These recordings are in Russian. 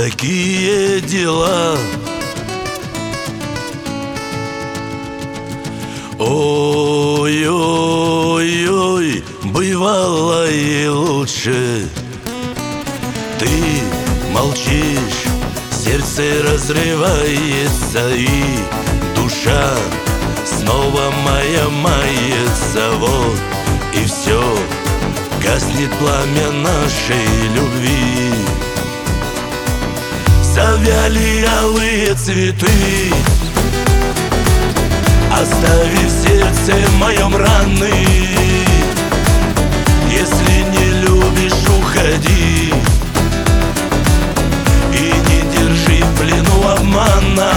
такие дела. Ой-ой-ой, бывало и лучше. Ты молчишь, сердце разрывается, и душа снова моя мается. Вот и все, гаснет пламя нашей любви. Завяли алые цветы, оставив в сердце моем раны. Если не любишь, уходи и не держи в плену обмана.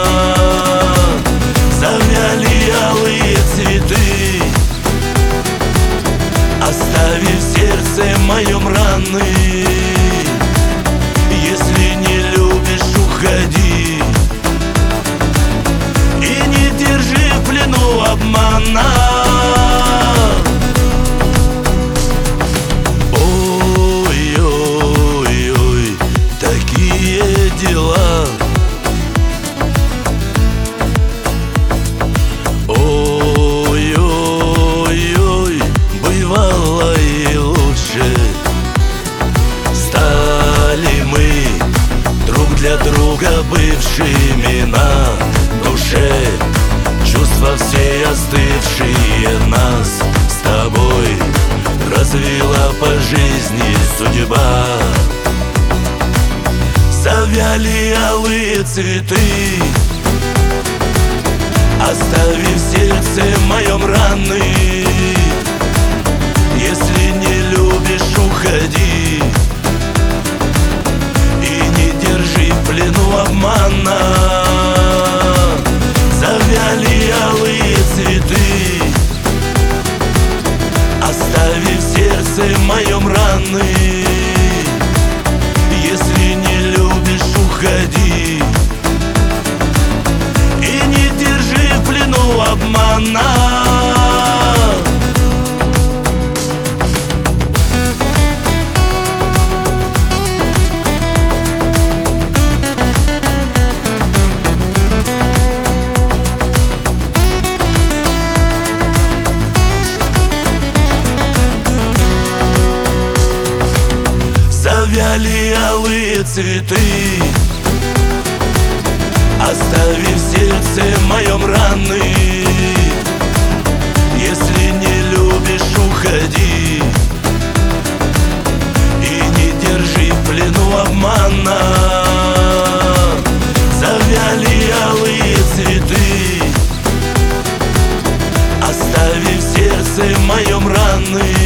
Завяли алые цветы, оставив в сердце моем раны. Если не любишь, уходи и не держи в плену обмана. Ой-ой-ой, такие дела. Ой-ой-ой, бывало и лучше. Стали мы друг для друга бывшими на душе. Чувства все остывшие нас с тобой развела по жизни судьба. Завяли алые цветы, оставив в сердце моем раны. Если не любишь, уходи и не держи в плену обмана. Завяли алые цветы, оставив в сердце моем раны. Если не любишь, уходи и не держи в плену обмана. Завяли алые цветы, оставив в сердце моем раны. Если не любишь, уходи и не держи в плену обмана. Завяли алые цветы, оставив в сердце моем раны.